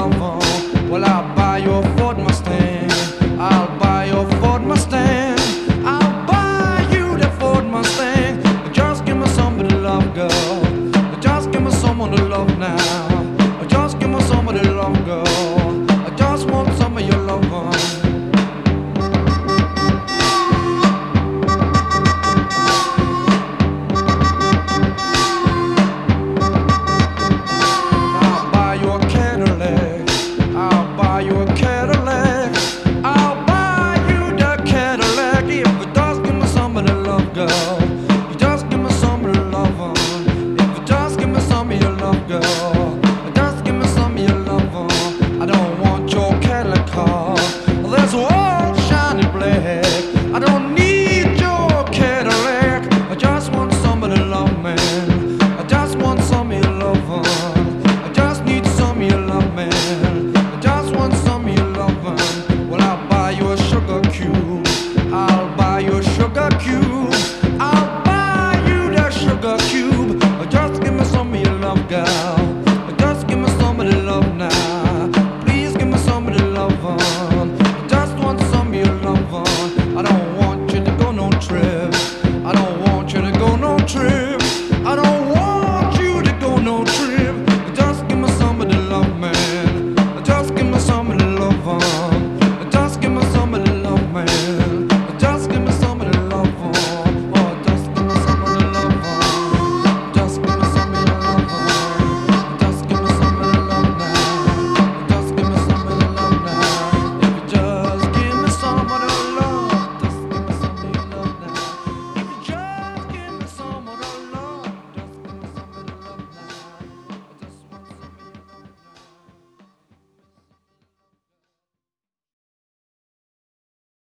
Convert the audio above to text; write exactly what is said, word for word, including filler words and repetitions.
love on. Well, I'll buy you a Ford Mustang. I'll buy you a Ford Mustang. I'll buy you that Ford Mustang. Just give me somebody to love, girl. Just give me someone to love now. Just give me somebody to love, girl. I just want some of your love on. Girl, you just give me some of your love on. If you just give me some of your love, girl, just give me some of your love on. I don't want your Cadillac car. That's all shiny black. I don't need your Cadillac. I just want somebody to love, man. I just want some of your love on. I just need some of your love, man. I just want some of your love on. Well, I'll buy you a sugar cube. I'll buy you a sugar cube. I'll buy you that sugar cube. Just give me some of your love, girl.